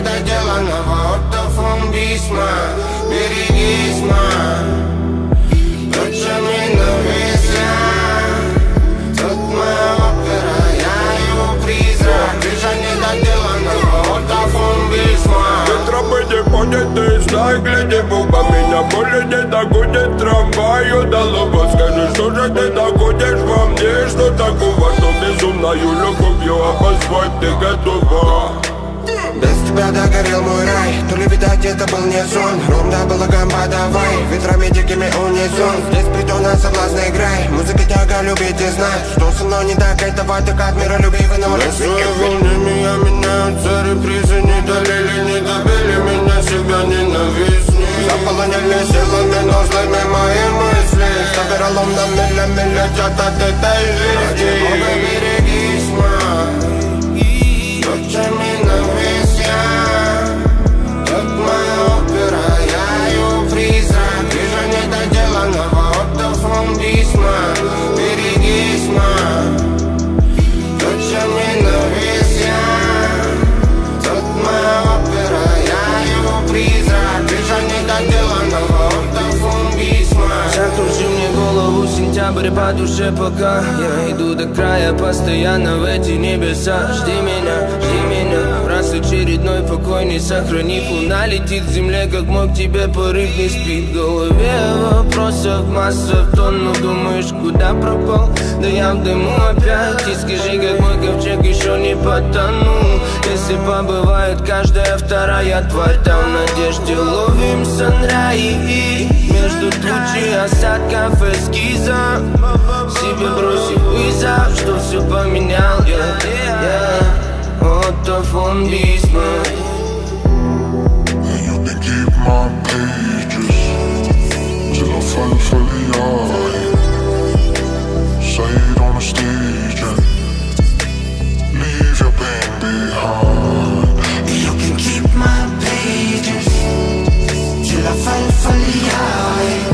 недоделанного ортофонбисма. Берегись, ма, ночами навися. Тут моя опера, я его призрак. Крыша недоделанного ортофонбисма. Тропы не поняты, знай, гляди, буба. Меня более не догонит трамвай. Удалого, скажи, что же ты находишь во мне? Что такого, что безумною любовью обозвать ты готова? Без тебя догорел мой рай. То ли, видать, это был не сон. Ром, да балаган, подавай. Ветрами дикими унисон. Здесь притона соблазна играй. Музыка тяга, любить и знать. Что со мной не так, этого так от мира любви вы на свои волны меня меняются репризы. Не долили, не добили меня, себя ненавистни. Заполоняли силами, но злыми мои мысли. Ставероломно летят от этой жизни. Берегись, ма, ночами навися. Тут моя опера, я ее призрак. Вижу недоделанного ортофонбисма. Берегись, ма, ночами навися. Тут моя опера, я его призрак. Вижу недоделанного ортофонбисма. Закружи мне голову, сентябрь по душе пока. Я иду до края, постоянно в эти небеса. Жди меня, раз очередной покой не сохранив. Луна летит к земле, как мог тебе порыв не спит. В голове вопросов масса в тонну. Думаешь, куда пропал? Да я в дыму опять. И скажи, как мой ковчег еще не потонул. Если побывает каждая вторая тварь там в надежде ловим санраи. Между тучи осадков эскиза себе бросив вызов, что все поменял я. Ортофонбисма. And you can keep my pages till I fall for the eye. Say it on the stage and leave your pain behind. You can keep my pages till I fall for the eye.